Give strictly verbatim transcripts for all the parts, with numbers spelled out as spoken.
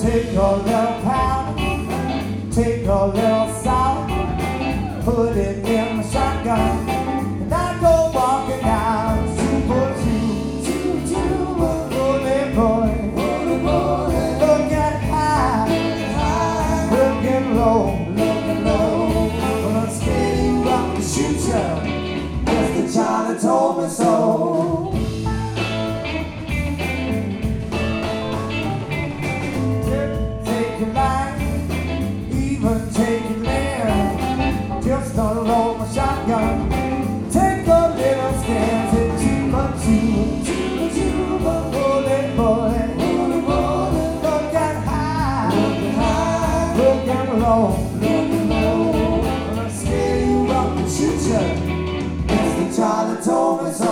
Take a little powder, take a little salt, put it in the shotgun, and I go walking down Super two, two, two, bullet boy, bullet boy, looking high, high, looking low, looking low. When I'm scared you rock to shoot you, Mister Charlie told me so. Just unload my shotgun, take a little stance and two by two, two by two, bullet boy, bullet boy, looking high, looking high, looking low, looking low. When I'm scared you rock and shoot you, Mister Charlie told me so.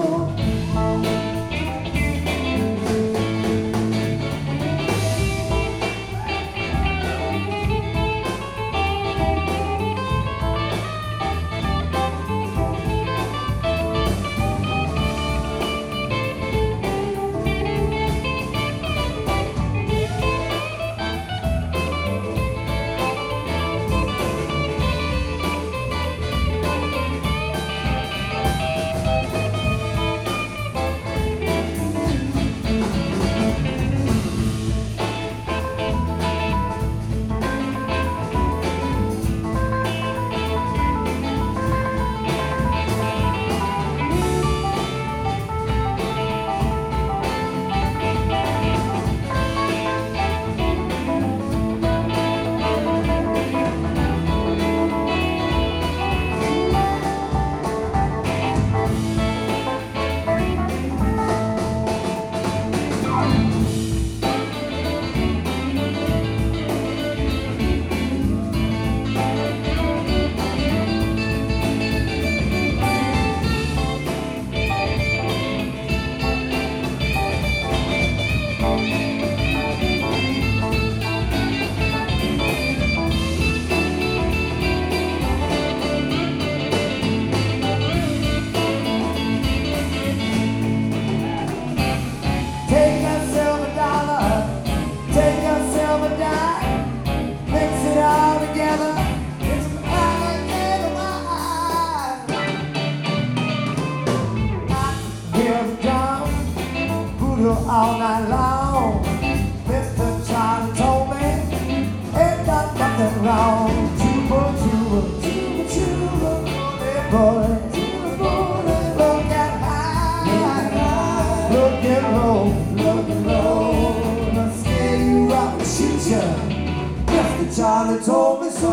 All night long, Mister Charlie told me ain't got nothing wrong. Chuba, chuba, chuba, chuba, boy, chuba, boy, looking high, looking low, looking low. When I'm scared you rock and shoot ya, Mister Charlie told me so.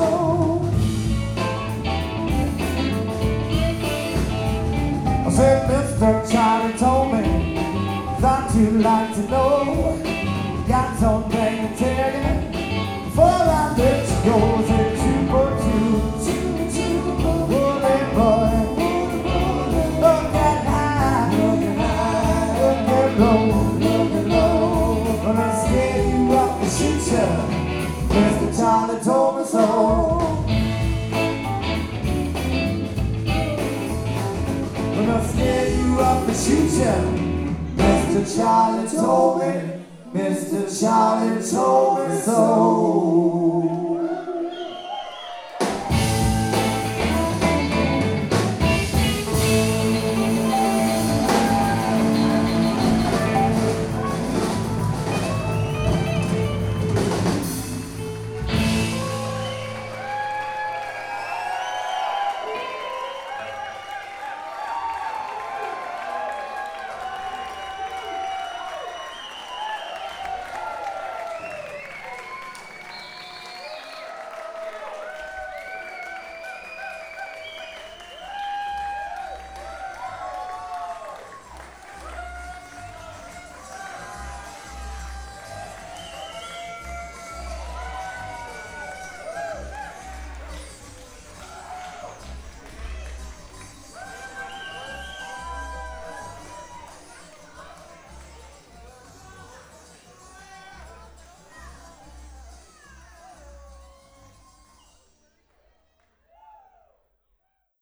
I said Mister Charlie told me thought you'd like to know, got something to tell you before I let you go. Say chuba, chuba, chuba, chuba, bullet boy, looking high, looking high, looking low, looking low. When I'm scared you rock and shoot ya, Mister Charlie told me so. When I'm scared you rock and shoot ya, Mister Charlie told me, Mister Charlie told me so.